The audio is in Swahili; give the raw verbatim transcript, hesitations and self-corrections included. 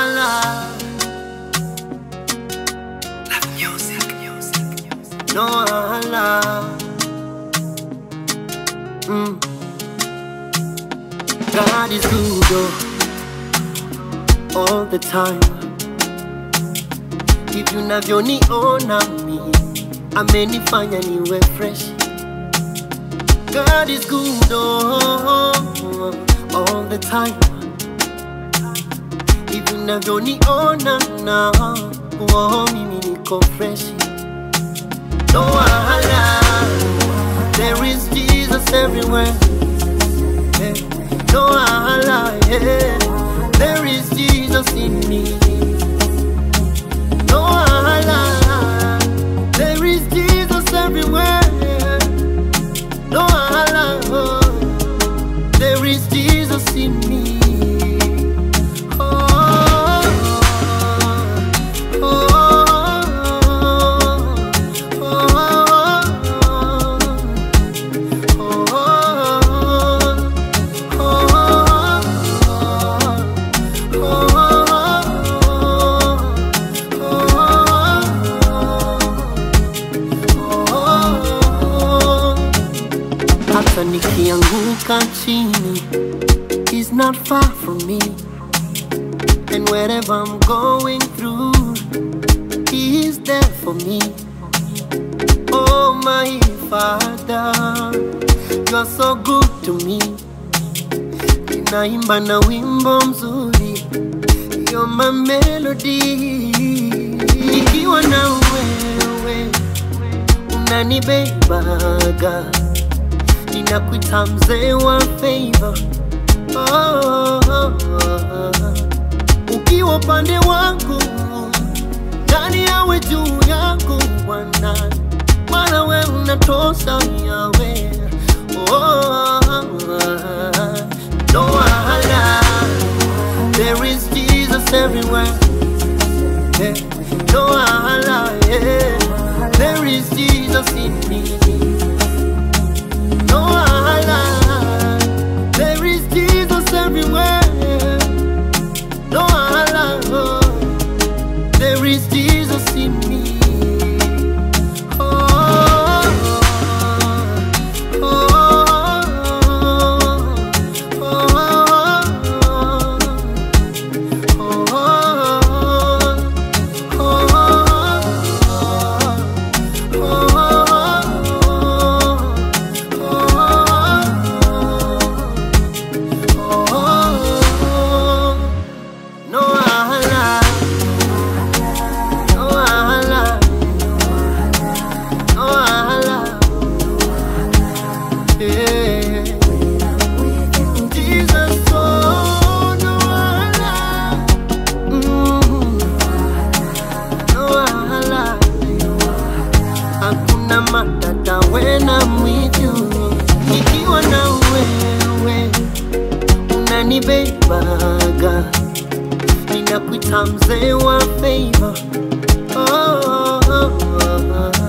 wahala. Music, music, music. No wahala. Mm. God is good oh, all the time. If you navyoniona mi amenifanya niwe fresh. God is good oh, all the time. If you navyoniona na oh, mimi niko fresh. No wahala. There is Jesus everywhere. Yeah. No wahala, yeah. There is Jesus in me. No wahala. There is Jesus everywhere. Yeah. No wahala, oh. There is Jesus in me. Hata nikianguka chini, He's not far from me. And wherever I'm going through, He is there for me. Oh my Father, You're so good to me. Ninaimba na wimbo mzuri, You're my melody. Nikiwa na wewe, unanibebaga. Ninakuita mzee wa favor. Oh, oh, oh. Ukiwa upande wangu, nani awe juu yangu Bwana? Maana wewe unatosha Yahweh. Oh, oh, oh. No wahala. There is Jesus everywhere. Yeah. No wahala, yeah. There is Jesus in me. No wahala. There is Jesus everywhere. No wahala, oh. There is Jesus in me. Oh, oh, oh, matata when I'm with you. Nikiwa na wewe unanibebaga. Ninakuita mzee wa favor. Oh, oh, oh, oh.